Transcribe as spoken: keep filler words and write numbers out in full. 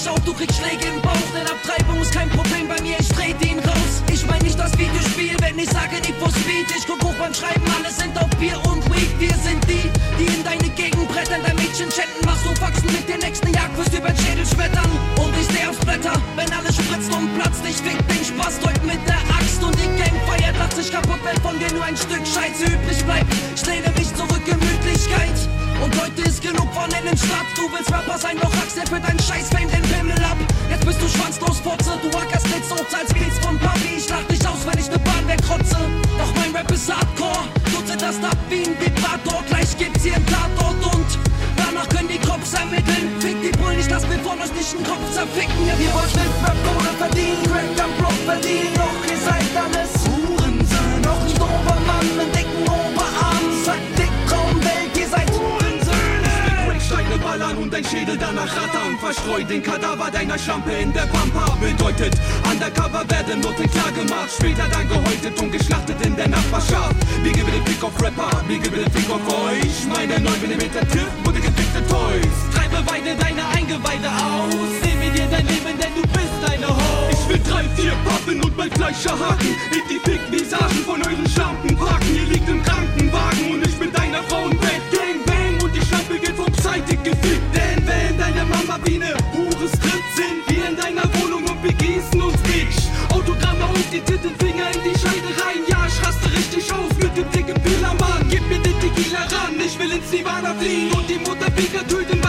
dich auf, du kriegst Schläge im Bauch. Denn Abtreibung ist kein Problem bei mir, ich dreh den raus. Ich mein nicht das Videospiel, wenn ich sage Need for Speed. Ich guck hoch beim Schreiben, alle sind auf Bier und Weed. Wir sind die, die in deine Gegend brettern, dein Mädchen chatten. Machst du Faxen mit der nächsten Jagd, wirst über den Schädel schmettern. Und ich steh aufs Blätter, wenn alles spritzt und platzt. Ich fick den Spaß heute mit der Axt. Und die Gang feiert, lacht sich kaputt, wenn von dir nur ein Stück Scheiße übrig bleibt. Ich lehne mich zurück, Gemütlichkeit. Und heute ist genug von Innenstadt. Du willst Rapper sein, doch hackst dir für deinen Scheiß-Fame den Pimmel ab. Jetzt bist du schwanzlos, Fotze, du ackerst nichts und zahlst Beats von Papi. Ich lach dich aus, wenn ich ne Bahn wegkrotze. Doch mein Rap ist Hardcore, du zitterst ab wie ein Vibrator. Gleich gibt's hier einen Tatort und danach können die Cops ermitteln. Fick die Bullen, ich lass mir von euch nicht den Kopf zerficken. Ja, wir wollt mit Rap Kohle verdienen, Crack am Block verdienen. Doch ihr seid alles Hurensöhne, noch ein Dobermann mit dicken Oberarmen. Sagt dick Traumwelt, ihr seid Steine ballern und dein Schädel danach rattern. Verstreu den Kadaver deiner Schlampe in der Pampa. Bedeutet, undercover werden Noten klar gemacht. Später dann gehäutet und geschlachtet in der Nachbarschaft. Wir geben den Fick auf Rapper, wir geben den Fick auf euch. Meine neun Millimeter Tipp wurde gefickte Toys. Treibe weide deine Eingeweide aus. Nehme dir dein Leben, denn du bist eine Ho. Ich will drei, vier Pappen und mein Fleischer haken. In die Fick-Visagen von euren Schlampen parken. Ihr liegt im Krankenwagen und ich bin deiner Frau im Bett. Gang, bang und die Schlampe geht vom zeitig gefickt, denn wenn deine Mama wie ne Hure strippt, sind wir in deiner Wohnung und begießen uns Bitch. Autogramme und die Tittenfinger in die Scheide rein, ja, ich raste richtig aus mit dem dicken Pillermann. Gib mir den Tequila ran, ich will ins Nirvana fliehen und die Mutter Pika töten